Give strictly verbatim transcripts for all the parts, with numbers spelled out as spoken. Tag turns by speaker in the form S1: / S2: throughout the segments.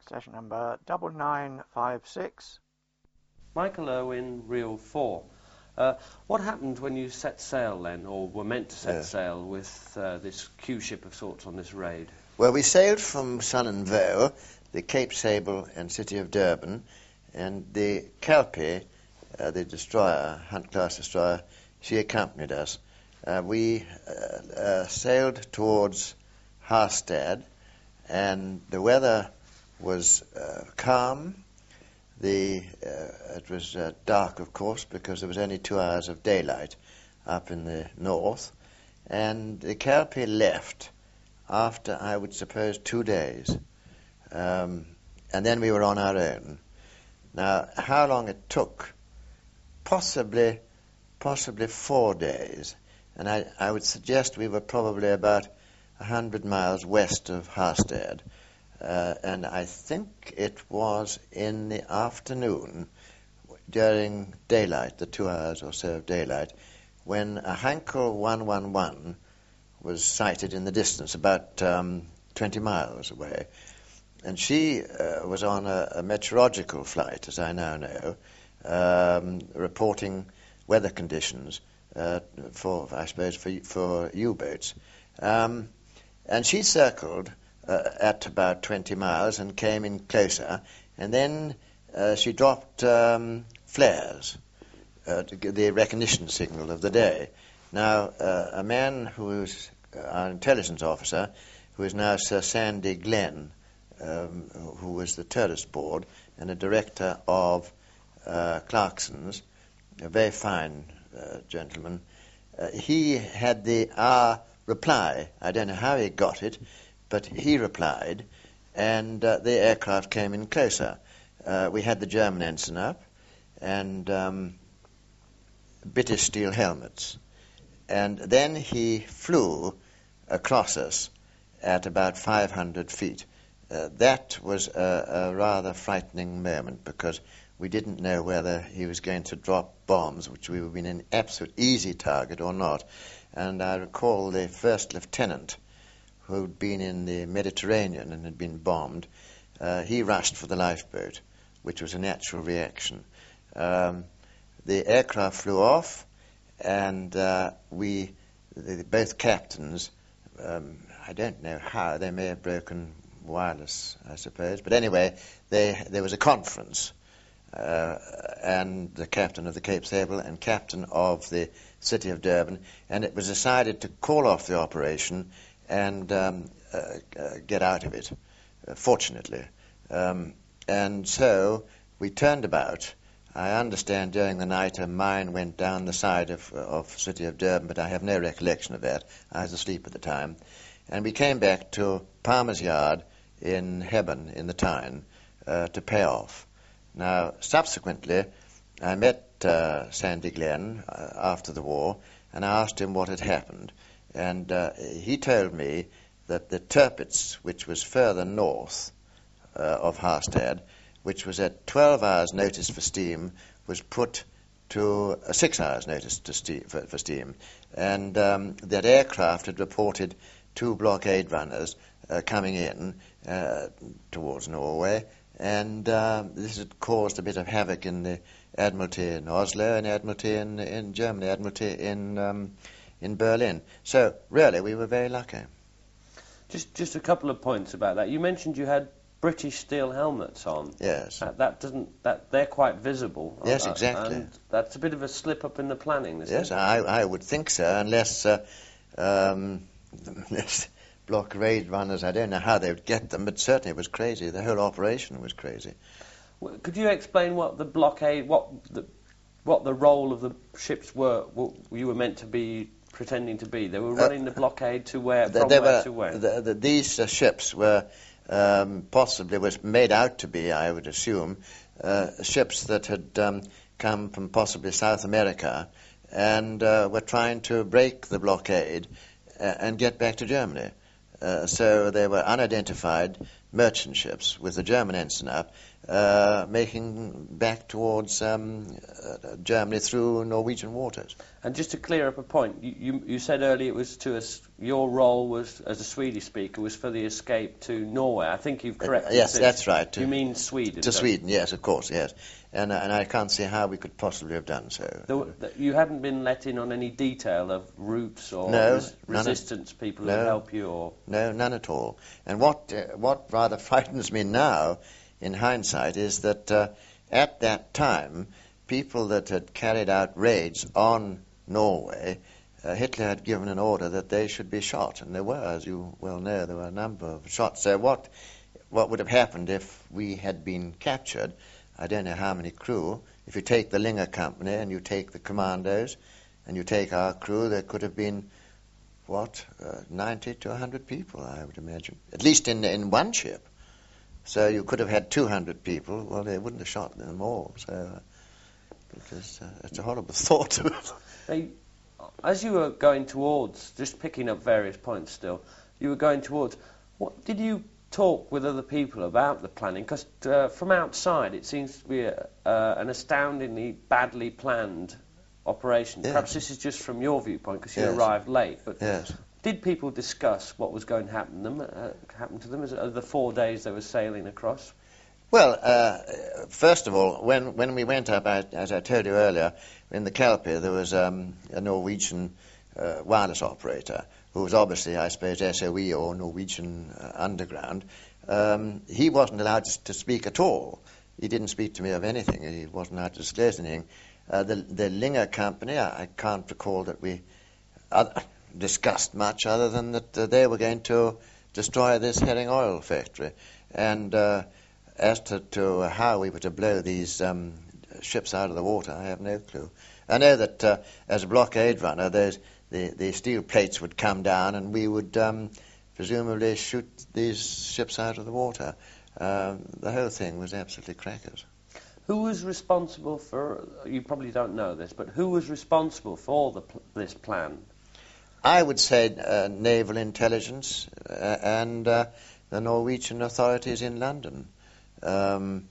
S1: Session number double nine five six.
S2: Michael Irwin, Reel four. Uh, what happened when you set sail then, or were meant to set
S3: Yeah.
S2: sail with uh, this Q ship of sorts on this raid?
S3: Well, we sailed from Sun and Voe, the Cape Sable and City of Durban, and the Kelpie, uh, the destroyer, Hunt-class destroyer, she accompanied us. Uh, we uh, uh, sailed towards Harstad, and the weather was uh, calm. The uh, it was uh, dark, of course, because there was only two hours of daylight up in the north, and the Kelpie left after, I would suppose, two days, um, and then we were on our own. Now, how long it took? Possibly, possibly four days, and I, I would suggest we were probably about a hundred miles west of Harstad. Uh, and I think it was in the afternoon, during daylight, the two hours or so of daylight, when a Heinkel one one one was sighted in the distance, about um, twenty miles away. And she uh, was on a, a meteorological flight, as I now know, um, reporting weather conditions uh, for, I suppose, for, for U-boats. Um, and she circled Uh, at about twenty miles and came in closer, and then uh, she dropped um, flares uh, to give the recognition signal of the day. Now, uh, a man who is our intelligence officer, who is now Sir Sandy Glenn, um, who was the tourist board and a director of uh, Clarkson's, a very fine uh, gentleman, uh, he had the our reply. I don't know how he got it, but he replied, and uh, the aircraft came in closer. Uh, we had the German ensign up, and um, British steel helmets. And then he flew across us at about five hundred feet. Uh, that was a, a rather frightening moment, because we didn't know whether he was going to drop bombs, which we would have been an absolute easy target or not. And I recall the first lieutenant, who'd been in the Mediterranean and had been bombed, uh, he rushed for the lifeboat, which was a natural reaction. Um, the aircraft flew off, and uh, we, the, both captains, um, I don't know how, they may have broken wireless, I suppose, but anyway, they, there was a conference, uh, and the captain of the Cape Sable and captain of the City of Durban, and it was decided to call off the operation and um, uh, uh, get out of it, uh, fortunately. Um, and so we turned about. I understand during the night a mine went down the side of, of the City of Durban, but I have no recollection of that. I was asleep at the time. And we came back to Palmer's Yard in Hebburn, in the Tyne, uh, to pay off. Now, subsequently, I met uh, Sandy Glenn uh, after the war, and I asked him what had happened. And uh, he told me that the Tirpitz, which was further north uh, of Harstad, which was at twelve hours notice for steam, was put to uh, six hours notice to steam, for, for steam. And um, that aircraft had reported two blockade runners uh, coming in uh, towards Norway, and uh, this had caused a bit of havoc in the Admiralty in Oslo and Admiralty in, in Germany, Admiralty in... Um, in Berlin. So, really, we were very lucky.
S2: Just just a couple of points about that. You mentioned you had British steel helmets on.
S3: Yes.
S2: That, that doesn't... That they're quite visible.
S3: Yes,
S2: uh,
S3: exactly.
S2: And that's a bit of a slip-up in the planning, isn't
S3: yes,
S2: it?
S3: I, I would think so, unless... Uh, um, unless blockade runners, I don't know how they would get them, but certainly it was crazy. The whole operation was crazy.
S2: Well, could you explain what the blockade... What the, what the role of the ships were... What you were meant to be... pretending to be. They were running uh, the blockade to where, from
S3: they
S2: where
S3: were,
S2: to where?
S3: The, the, these uh, ships were um, possibly, was made out to be, I would assume, uh, ships that had um, come from possibly South America and uh, were trying to break the blockade uh, and get back to Germany. Uh, so they were unidentified. merchant ships with the German ensign up, uh, making back towards um, uh, Germany through Norwegian waters.
S2: And just to clear up a point, you, you, you said earlier it was to us, your role was as a Swedish speaker was for the escape to Norway. I think you've corrected.
S3: Uh, yes,
S2: this.
S3: that's right. To,
S2: you mean Sweden?
S3: To Sweden, yes, of course, yes. And, uh, and I can't see how we could possibly have done so.
S2: There, you hadn't been let in on any detail of routes or
S3: no,
S2: res resistance of, people
S3: no,
S2: who would help you? Or
S3: No, none at all. And what, uh, what rather frightens me now, in hindsight, is that uh, at that time, people that had carried out raids on Norway, uh, Hitler had given an order that they should be shot. And there were, as you well know, there were a number of shots. So what, what would have happened if we had been captured? I don't know how many crew. If you take the Linger Company and you take the commandos and you take our crew, there could have been, what, uh, ninety to one hundred people, I would imagine. At least in, in one ship. So you could have had two hundred people. Well, they wouldn't have shot them all. So uh, because, uh, it's a horrible thought.
S2: They, as you were going towards, just picking up various points still, you were going towards, what did you talk with other people about the planning? Because uh, from outside it seems to be a, uh, an astoundingly badly planned operation.
S3: Yes.
S2: Perhaps this is just from your viewpoint because you
S3: Yes.
S2: arrived late, but
S3: Yes.
S2: did people discuss what was going to happen to them, uh, happen to them as, uh, the four days they were sailing across?
S3: Well, uh, first of all, when, when we went up, I, as I told you earlier, in the Kelpie, there was um, a Norwegian uh, wireless operator who was obviously, I suppose, S O E or Norwegian uh, Underground. Um, he wasn't allowed to, to speak at all. He didn't speak to me of anything. He wasn't allowed to disclose anything. Uh, the, the Linger Company, I, I can't recall that we uh, discussed much other than that uh, they were going to destroy this herring oil factory. And uh, as to, to how we were to blow these um, ships out of the water, I have no clue. I know that uh, as a blockade runner, those, the, the steel plates would come down and we would um, presumably shoot these ships out of the water. Um, the whole thing was absolutely crackers.
S2: Who was responsible for, you probably don't know this, but who was responsible for the, this plan?
S3: I would say uh, naval intelligence uh, and uh, the Norwegian authorities in London. Um,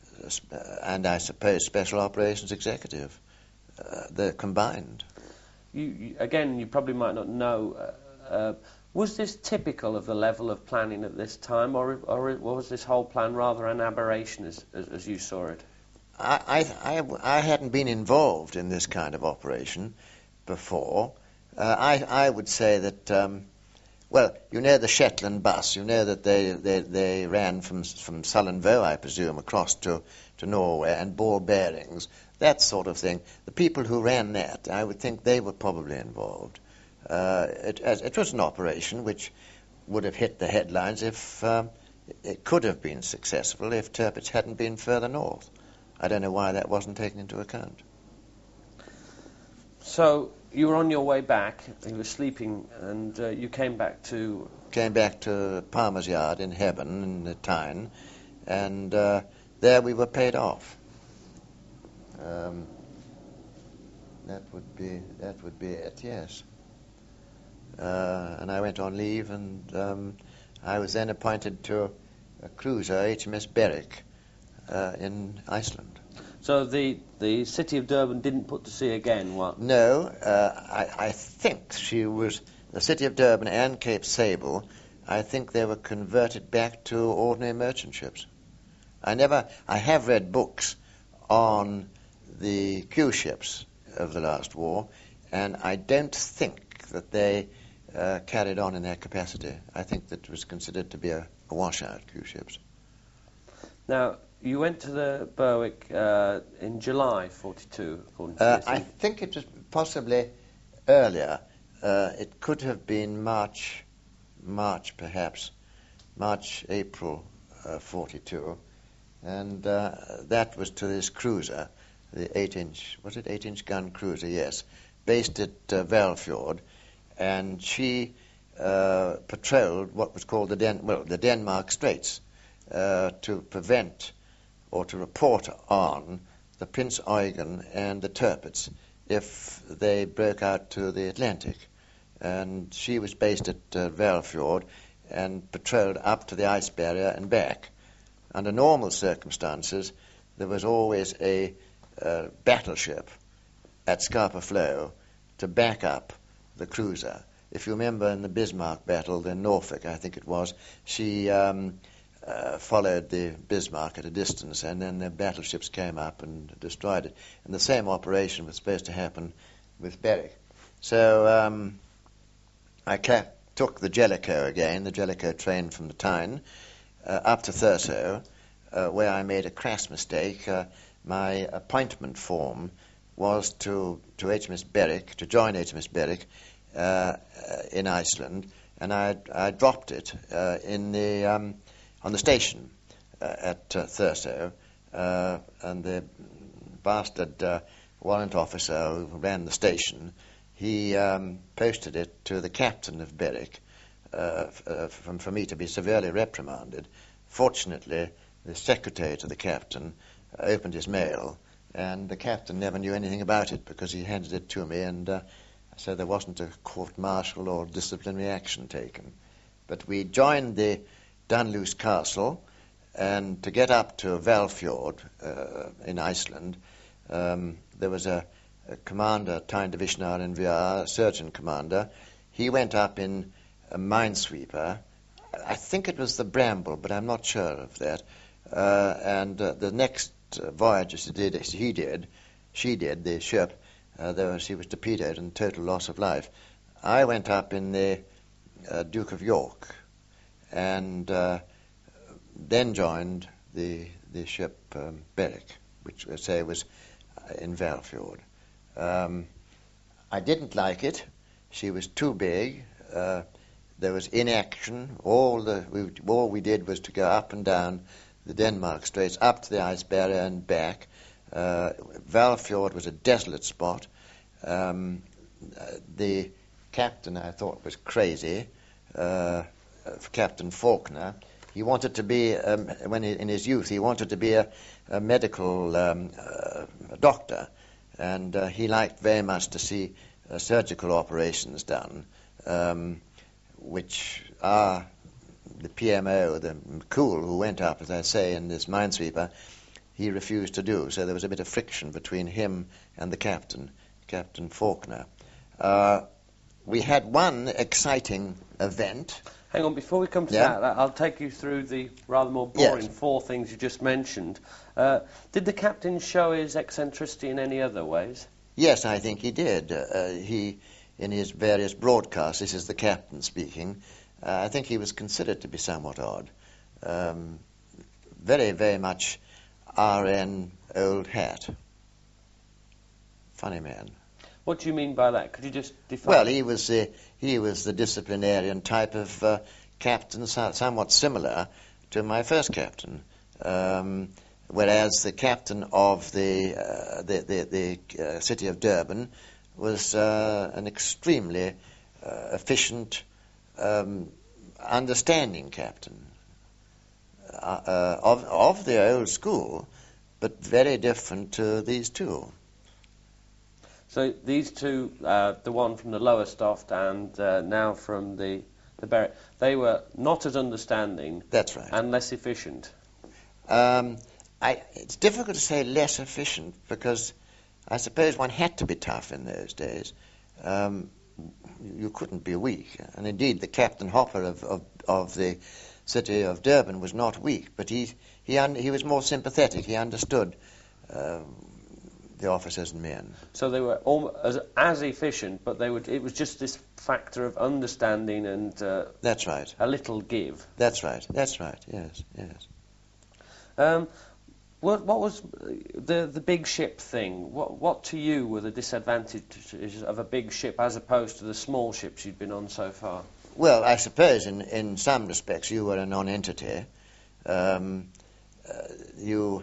S3: and I suppose Special Operations Executive. Uh, they're combined.
S2: You, you, again, you probably might not know. Uh, uh, was this typical of the level of planning at this time, or, or was this whole plan rather an aberration as, as, as you saw it?
S3: I, I, I, I hadn't been involved in this kind of operation before. Uh, I, I would say that, um, well, you know the Shetland bus. You know that they, they, they ran from from Sullenvoe, I presume, across to, to Norway and bore bearings, that sort of thing. The people who ran that, I would think they were probably involved. Uh, it, it was an operation which would have hit the headlines if um, it could have been successful if Tirpitz hadn't been further north. I don't know why that wasn't taken into account.
S2: So you were on your way back, you were sleeping, and uh, you came back to...
S3: Came back to Palmer's Yard in Hebburn, in the Tyne, and uh, there we were paid off. Um, that would be that would be it, yes. Uh, and I went on leave, and um, I was then appointed to a cruiser, H M S Berwick, uh, in Iceland.
S2: So the, the city of Durban didn't put to sea again? What?
S3: No, uh, I, I think she was, the city of Durban and Cape Sable, I think they were converted back to ordinary merchant ships. I never, I have read books on the Q ships of the last war, and I don't think that they uh, carried on in their capacity. I think that it was considered to be a, a washout, Q ships.
S2: Now, you went to the Berwick uh, in July forty-two, according to
S3: Uh,
S2: this.
S3: I think it was possibly earlier. Uh, it could have been March, March perhaps, March, April uh, forty-two. And uh, that was to this cruiser, the eight-inch, was it eight-inch gun cruiser, yes, based at uh, Valfjord. And she uh, patrolled what was called the, Den- well, the Denmark Straits uh, to prevent or to report on the Prince Eugen and the Tirpitz if they broke out to the Atlantic. And she was based at uh, Valfjord, and patrolled up to the ice barrier and back. Under normal circumstances, there was always a uh, battleship at Scapa Flow to back up the cruiser. If you remember in the Bismarck battle, the Norfolk, I think it was, she um, uh, followed the Bismarck at a distance, and then the battleships came up and destroyed it. And the same operation was supposed to happen with Berwick. So um, I ca- took the Jellicoe again, the Jellicoe train from the Tyne, uh, up to Thurso, uh, where I made a crass mistake. Uh, my appointment form was to, to H M S Berwick, to join H M S Berwick uh, uh, in Iceland, and I, I dropped it uh, in the um, on the station uh, at uh, Thurso, uh, and the bastard uh, warrant officer who ran the station, he um, posted it to the captain of Berwick uh, f- uh, for, for me to be severely reprimanded. Fortunately, the secretary to the captain uh, opened his mail, and the captain never knew anything about it because he handed it to me, and uh, so there wasn't a court-martial or disciplinary action taken. But we joined the Dunluce Castle, and to get up to Valfjord uh, in Iceland, um, there was a, a commander, Tyne Divisionar in V R, a surgeon commander. He went up in a minesweeper. I think it was the Bramble, but I'm not sure of that. Uh, and uh, the next uh, voyage he did, he did, she did, the ship, uh, there she was torpedoed and total loss of life. I went up in the uh, Duke of York, and uh, then joined the the ship um, Berwick, which I say was in Valfjord. Um, I didn't like it. She was too big. Uh, there was inaction. All the we, all we did was to go up and down the Denmark Straits, up to the ice barrier and back. Uh, Valfjord was a desolate spot. Um, the captain, I thought, was crazy. Uh, Captain Faulkner. He wanted to be, um, when he, in his youth, he wanted to be a, a medical um, uh, doctor, and uh, he liked very much to see uh, surgical operations done, um, which are the P M O, the McCool, who went up, as I say, in this minesweeper, he refused to do. So there was a bit of friction between him and the captain, Captain Faulkner. Uh, we had one exciting event.
S2: Hang on, before we come to
S3: Yeah.
S2: that, I'll take you through the rather more boring
S3: Yes.
S2: four things you just mentioned. Uh, did the captain show his eccentricity in any other ways?
S3: Yes, I think he did. Uh, he, in his various broadcasts, this is the captain speaking, uh, I think he was considered to be somewhat odd. Um, very, very much R N old hat. Funny man.
S2: What do you mean by that? Could you just define?
S3: Well, he was the he was the disciplinarian type of uh, captain, so, somewhat similar to my first captain. Um, whereas the captain of the uh, the the, the uh, city of Durban was uh, an extremely uh, efficient, um, understanding captain uh, uh, of of the old school, but very different to these two.
S2: So these two, uh, the one from the Lowestoft and uh, now from the, the Berwick, they were not as understanding.
S3: That's right.
S2: And less efficient.
S3: Um, I, it's difficult to say less efficient because I suppose one had to be tough in those days. Um, you couldn't be weak. And indeed, the Captain Hopper of, of, of the city of Durban was not weak, but he he, un, he was more sympathetic. He understood uh, the officers and men.
S2: So they were al- as, as efficient, but they would. It was just this factor of understanding and uh,
S3: That's right.
S2: a little give.
S3: That's right. That's right. Yes. Yes.
S2: Um, what, what was the the big ship thing? What what to you were the disadvantages of a big ship as opposed to the small ships you'd been on so far?
S3: Well, I suppose in, in some respects you were a non-entity. Um, uh, you,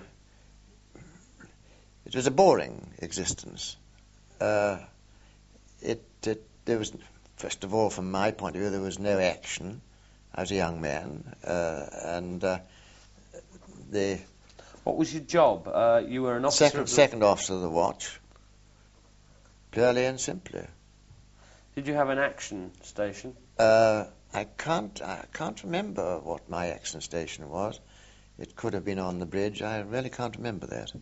S3: it was a boring existence. Uh, it, it there was, first of all, from my point of view, there was no action. I was a young man, uh, and uh, the
S2: What was your job? Uh, you were an officer.
S3: second
S2: of the,
S3: second officer of the watch, purely and simply.
S2: Did you have an action station?
S3: Uh, I can't, I can't remember what my action station was. It could have been on the bridge. I really can't remember that.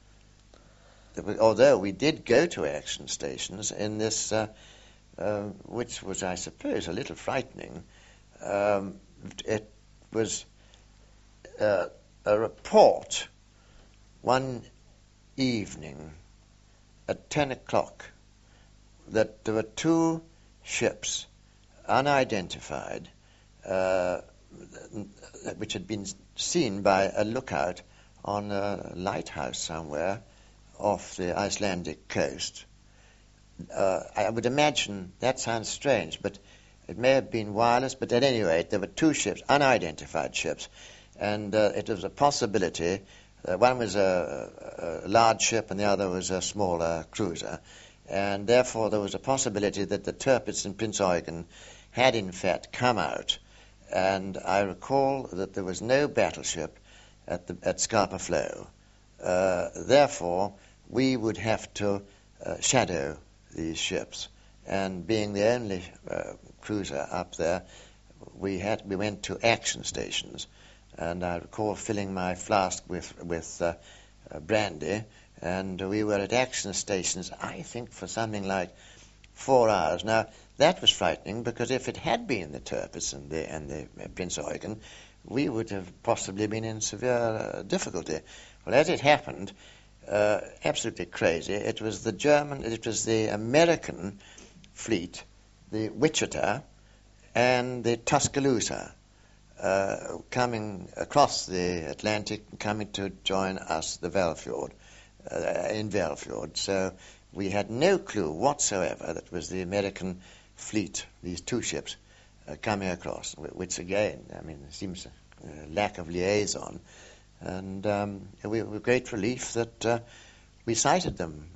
S3: Although we did go to action stations in this, uh, uh, which was, I suppose, a little frightening. Um, it was uh, a report one evening at ten o'clock that there were two ships, unidentified, uh, which had been seen by a lookout on a lighthouse somewhere off the Icelandic coast. Uh, I would imagine that sounds strange, but it may have been wireless, but at any rate, there were two ships, unidentified ships, and uh, it was a possibility. Uh, one was a, a large ship and the other was a smaller cruiser, and therefore there was a possibility that the Tirpitz in Prince Eugen had in fact come out, and I recall that there was no battleship at, the, at Scapa Flow. Uh, therefore, we would have to uh, shadow these ships, and being the only uh, cruiser up there, we had we went to action stations, and I recall filling my flask with with uh, uh, brandy, and we were at action stations, I think, for something like four hours. Now that was frightening, because if it had been the Tirpitz and the and the uh, Prince Eugen, we would have possibly been in severe uh, difficulty. Well, as it happened, uh, absolutely crazy. It was the German, it was the American fleet, the Wichita and the Tuscaloosa, uh, coming across the Atlantic, coming to join us, the Velfjord, uh, in Velfjord. So we had no clue whatsoever that was the American fleet, these two ships, uh, coming across, which again, I mean, it seems a lack of liaison. And um, we were great relief that uh, we sighted them.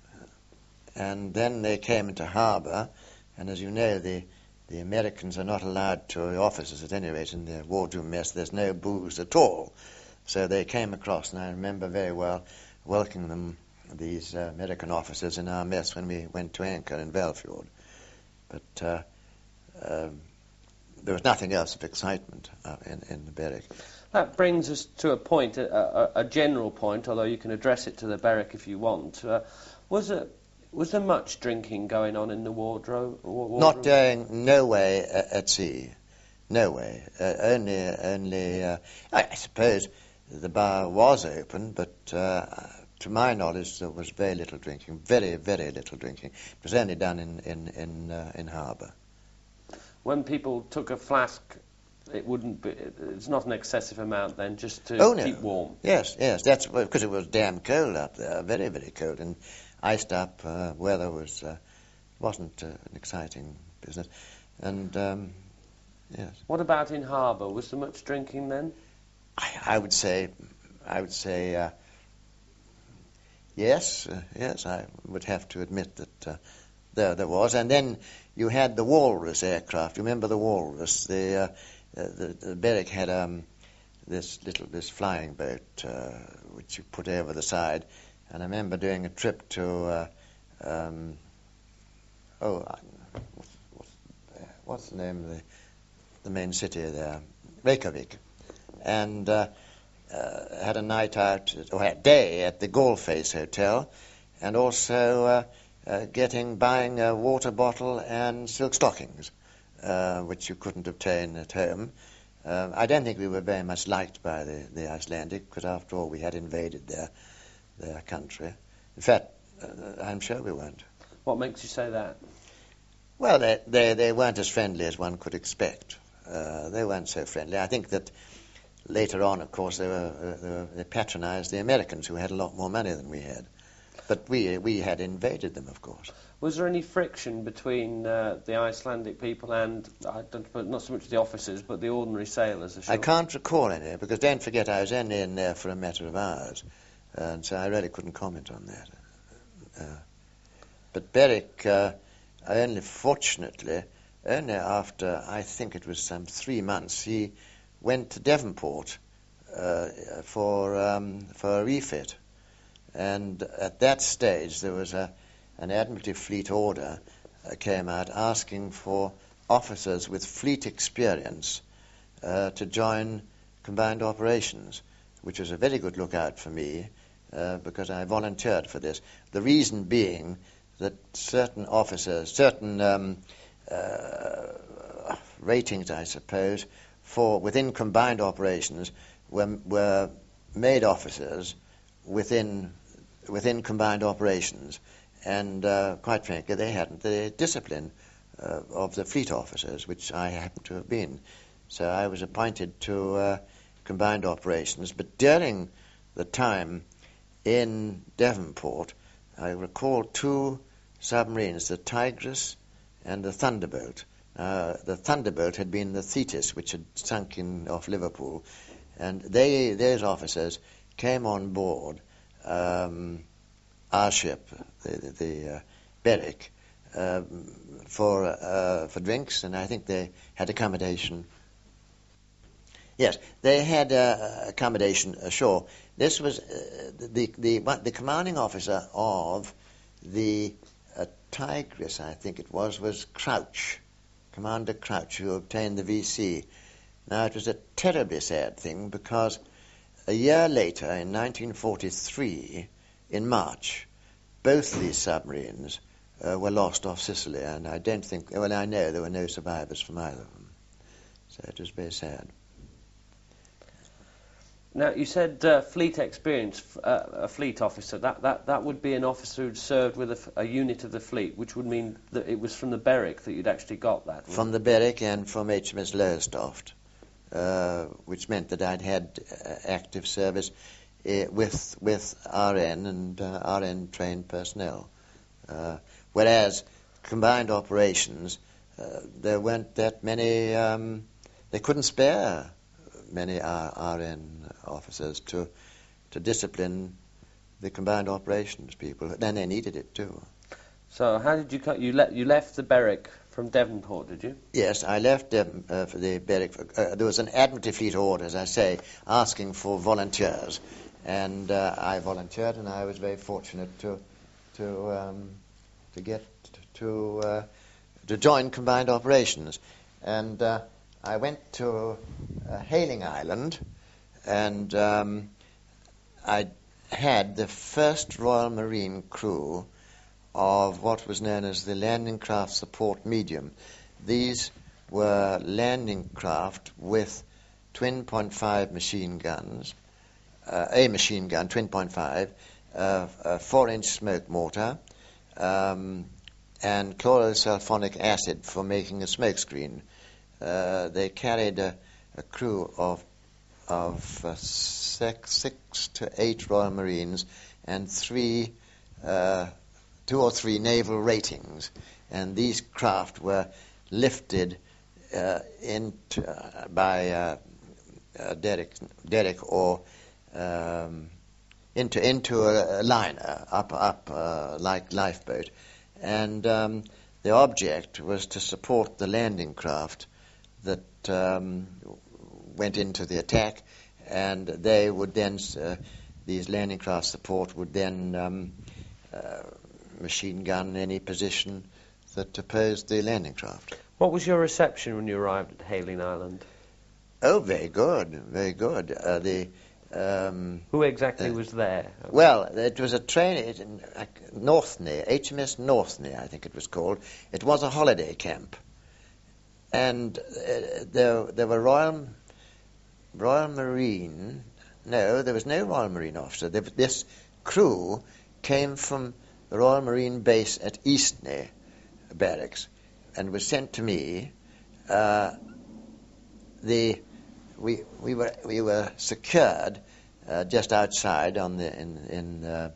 S3: And then they came into harbour, and as you know, the, the Americans are not allowed to the officers, at any rate, in their wardroom mess. There's no booze at all. So they came across, and I remember very well welcoming them, these uh, American officers, in our mess when we went to anchor in Velfjord. But uh, um, there was nothing else of excitement uh, in, in the Berwick.
S2: That brings us to a point, a, a, a general point, although you can address it to the Berwick if you want. Uh, was it... Was there much drinking going on in the wardrobe? wardrobe?
S3: Not during, no way uh, at sea. No way. Uh, only, only. Uh, I, I suppose the bar was open, but uh, to my knowledge there was very little drinking. Very, very little drinking. It was only done in in in, uh, in harbour.
S2: When people took a flask, it wouldn't be. It's not an excessive amount then, just to
S3: oh, no.
S2: keep warm.
S3: Yes, yes. That's because it was damn cold up there. Very, very cold. And iced up uh, weather was uh, wasn't uh, an exciting business, and um, yes.
S2: What about in harbour? Was there much drinking then?
S3: I, I would say, I would say, uh, yes, uh, yes. I would have to admit that uh, there there was, and then you had the Walrus aircraft. You remember the Walrus? The uh, the, the Berwick had um, this little this flying boat uh, which you put over the side. And I remember doing a trip to, uh, um, oh, what's, what's, what's the name of the, the main city there? Reykjavik. And uh, uh, had a night out, or a day at the Gallface Hotel, and also uh, uh, getting, buying a water bottle and silk stockings, uh, which you couldn't obtain at home. Uh, I don't think we were very much liked by the, the Icelandic, because after all we had invaded their their country. In fact, uh, I'm sure we weren't.
S2: What makes you say that?
S3: Well, they, they, they weren't as friendly as one could expect. Uh, they weren't so friendly. I think that later on, of course, they, were, uh, they, were, they patronized the Americans, who had a lot more money than we had. But we, we had invaded them, of course.
S2: Was there any friction between uh, the Icelandic people and, I don't, not so much the officers, but the ordinary sailors?
S3: I can't recall any, because don't forget I was only in there for a matter of hours. And so I really couldn't comment on that. Uh, but Berwick, uh, I only fortunately, only after, I think it was some three months, he went to Devonport uh, for um, for a refit. And at that stage there was a an Admiralty Fleet order uh, came out asking for officers with fleet experience uh, to join combined operations, which was a very good lookout for me uh, because I volunteered for this. The reason being that certain officers, certain um, uh, ratings, I suppose, for within combined operations were, were made officers within within combined operations, and uh, quite frankly, they hadn't the discipline uh, of the fleet officers, which I happened to have been. So I was appointed to uh, combined operations, but during the time in Devonport, I recall two submarines, the Tigris and the Thunderbolt. Uh, the Thunderbolt had been the Thetis, which had sunk in off Liverpool, and they, those officers came on board um, our ship, the, the, the uh, Berwick, uh, for uh, for drinks, and I think they had accommodation. Yes, they had uh, accommodation ashore. This was uh, the the the commanding officer of the uh, Tigris, I think it was, was Crouch, Commander Crouch, who obtained the V C. Now, it was a terribly sad thing because a year later, in nineteen forty-three, in March, both these submarines uh, were lost off Sicily, and I don't think, well, I know there were no survivors from either of them. So it was very sad.
S2: Now, you said uh, fleet experience, uh, a fleet officer. That, that, that would be an officer who'd served with a, f- a unit of the fleet, which would mean that it was from the Berwick that you'd actually got that.
S3: From the Berwick and from H M S Lowestoft. Uh, which meant that I'd had uh, active service uh, with with R N and uh, R N trained personnel. Uh, whereas combined operations, uh, there weren't that many. Um, they couldn't spare many R- RN officers to to discipline the combined operations people. Then they needed it too.
S2: So how did you cut? You le- you left the Berwick from Devonport, did you?
S3: Yes, I left Devon uh, for the Berwick. Uh, there was an Admiralty Fleet order, as I say, asking for volunteers, and uh, I volunteered, and I was very fortunate to to um, to get to uh, to join combined operations, and uh, I went to uh, Hayling Island, and um, I had the first Royal Marine crew of what was known as the Landing Craft Support Medium. These were landing craft with twin point five machine guns, uh, a machine gun, twin point five, uh, a four-inch smoke mortar, um, and chlorosulfonic acid for making a smoke screen. Uh, they carried a, a crew of of uh, six, six to eight Royal Marines and three uh, two or three naval ratings, and these craft were lifted uh, into, uh, by uh, uh, derrick, derrick or um, into into a, a liner up up uh, like lifeboat, and um, the object was to support the landing craft that um, went into the attack, and they would then uh, these landing craft support would then um, uh, machine gun any position that opposed the landing craft.
S2: What was your reception when you arrived at Hayling Island?
S3: Oh, very good, very good. Uh, the um,
S2: Who exactly
S3: uh,
S2: was there?
S3: Well, it was a train in uh, Northney, H M S Northney, I think it was called. It was a holiday camp, and uh, there there were Royal Royal Marine. No, there was no Royal Marine officer. There, this crew came from the Royal Marine base at Eastney Barracks, and was sent to me. Uh, the we we were we were secured uh, just outside on the in in uh,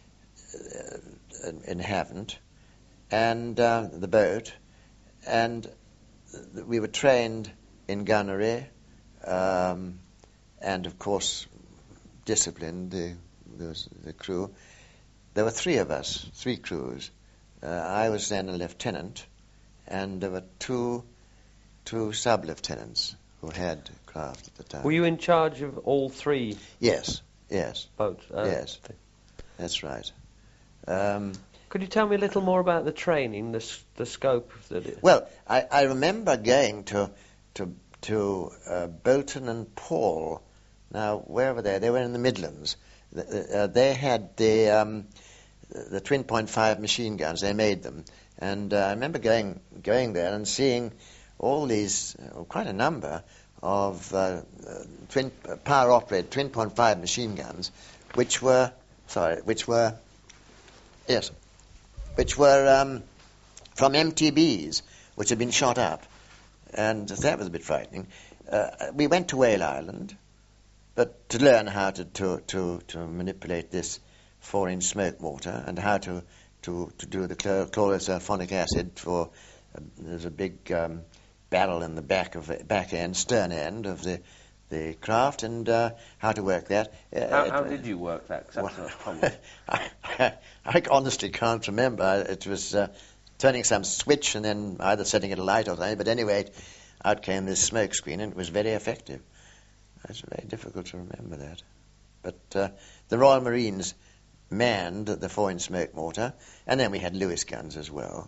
S3: in Havant, and uh, the boat, and we were trained in gunnery, um, and of course disciplined the the, the crew. There were three of us, three crews. Uh, I was then a lieutenant, and there were two two sub-lieutenants who had craft at the time.
S2: Were you in charge of all three?
S3: Yes, yes,
S2: Boats. Uh,
S3: yes. That's right. Um,
S2: Could you tell me a little more about the training, the s- the scope that it...
S3: Well, I, I remember going to to to uh, Bolton and Paul. Now, where were they? They were in the Midlands. The, uh, they had the um, the twin point five machine guns. They made them, and uh, I remember going going there and seeing all these, uh, quite a number of uh, uh, twin uh, power operated twin point five machine guns, which were sorry, which were yes, which were um, from M T Bs, which had been shot up. And that was a bit frightening. Uh, we went to Whale Island, but to learn how to, to, to, to manipulate this four-inch smoke mortar and how to, to, to do the chlor- chlorosulfonic acid for, uh, there's a big um, barrel in the back of the back end, stern end of the the craft, and uh, how to work that. Uh,
S2: How,
S3: it,
S2: how did you work that? 'Cause that's
S3: well,
S2: not common.
S3: I, I, I honestly can't remember. It was uh, turning some switch and then either setting it alight or something. But anyway, out came this smoke screen, and it was very effective. It's very difficult to remember that. But uh, the Royal Marines manned the four-inch smoke mortar, and then we had Lewis guns as well.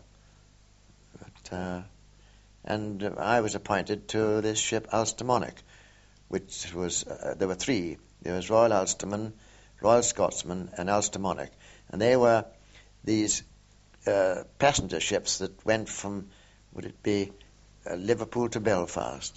S3: But, uh, and uh, I was appointed to this ship Ulster Monarch, which was, uh, there were three. There was Royal Ulsterman, Royal Scotsman, and Ulster Monarch. And they were these uh, passenger ships that went from, would it be, uh, Liverpool to Belfast.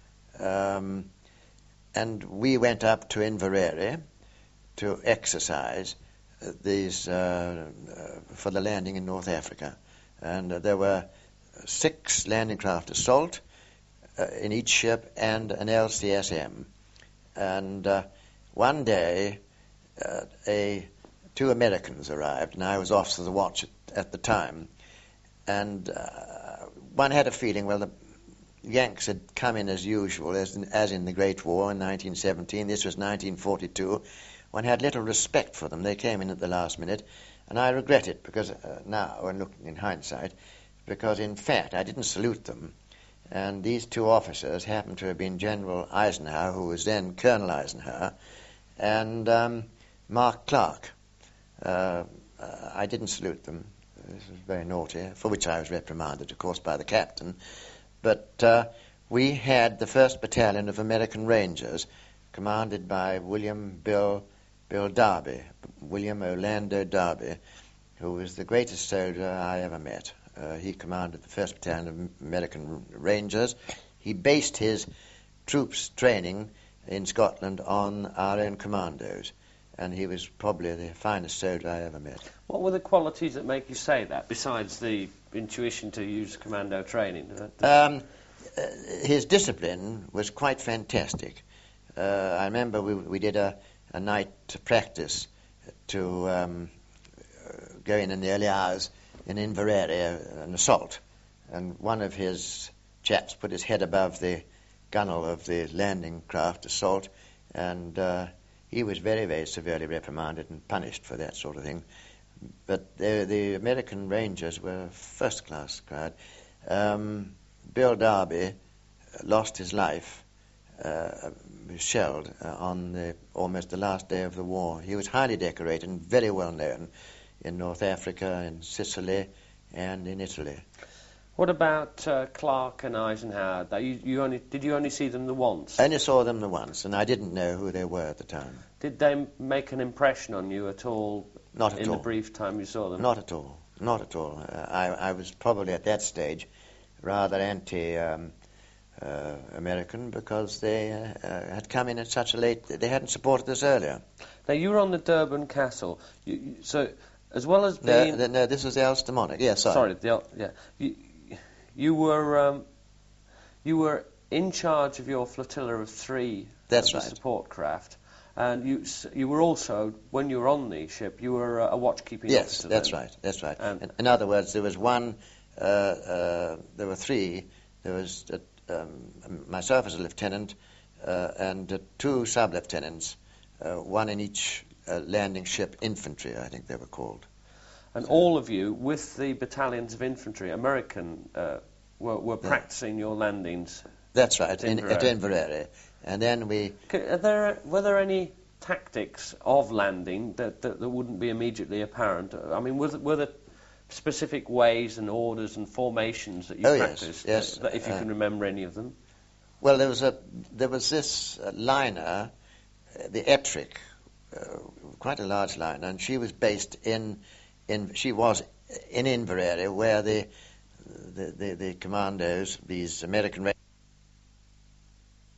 S3: Um, and we went up to Inverary to exercise uh, these uh, uh, for the landing in North Africa. And uh, there were six landing craft assault uh, in each ship and an L C S M. And uh, one day, uh, a two Americans arrived, and I was officer of the watch at, at the time. And uh, one had a feeling, well, the Yanks had come in as usual, as in, as in the Great War in nineteen seventeen. This was nineteen forty-two. One had little respect for them. They came in at the last minute, and I regret it because uh, now, and looking in hindsight, because in fact I didn't salute them. And these two officers happened to have been General Eisenhower, who was then Colonel Eisenhower, and um, Mark Clark. Uh, uh, I didn't salute them. This was very naughty, for which I was reprimanded, of course, by the captain. But uh, we had the first Battalion of American Rangers, commanded by William Bill Bill Darby, William Orlando Darby, who was the greatest soldier I ever met. Uh, he commanded the first Battalion of American Rangers. He based his troops training in Scotland on our own commandos, and he was probably the finest soldier I ever met.
S2: What were the qualities that make you say that, besides the intuition to use commando training?
S3: Um, uh, his discipline was quite fantastic. Uh, I remember we, we did a, a night practice to um, go in in the early hours in Inverary, uh, an assault, and one of his chaps put his head above the gunwale of the landing craft assault, and uh, he was very, very severely reprimanded and punished for that sort of thing. But the, the American Rangers were a first-class crowd. Um, Bill Darby lost his life, uh, shelled uh, on the, almost the last day of the war. He was highly decorated and very well known in North Africa, in Sicily, and in Italy.
S2: What about uh, Clark and Eisenhower? That you, you only, did you only see them the once?
S3: I only saw them the once, and I didn't know who they were at the time.
S2: Did they make an impression on you at all?
S3: Not at
S2: in
S3: all.
S2: the brief time you saw them?
S3: Not at all. Not at all. Uh, I, I was probably at that stage rather anti um, uh, American because they uh, uh, had come in at such a late. They hadn't supported us earlier.
S2: Now you were on the Durban Castle, you, you, so as well as
S3: No,
S2: being
S3: the, no, this was the Ulster Monarch. Yeah, sorry.
S2: sorry, the, yeah, you, you were um, you were in charge of your flotilla of three.
S3: That's
S2: of the
S3: right.
S2: Support craft. And you you were also, when you were on the ship, you were a watch-keeping
S3: yes,
S2: officer.
S3: that's
S2: then.
S3: right. That's right.
S2: Um,
S3: in, in other words, there was one. Uh, uh, there were three. There was uh, um, myself as a lieutenant uh, and uh, two sub-lieutenants, uh, one in each uh, landing ship infantry, I think they were called.
S2: And all of you, with the battalions of infantry, American, uh, were, were
S3: Yeah.
S2: practicing your landings.
S3: That's right,
S2: At
S3: in, at
S2: Inverary.
S3: Inverary. And then we...
S2: C- Are there, were there any tactics of landing that, that, that wouldn't be immediately apparent? I mean, was, were the specific ways and orders and formations that you
S3: Oh, yes,
S2: practiced?
S3: yes,
S2: uh, that if you
S3: uh,
S2: can remember any of them.
S3: Well, there was a there was this uh, liner, uh, the Ettrick, uh, quite a large liner, and she was based in in she was in Inverary, where the the, the, the commandos, these American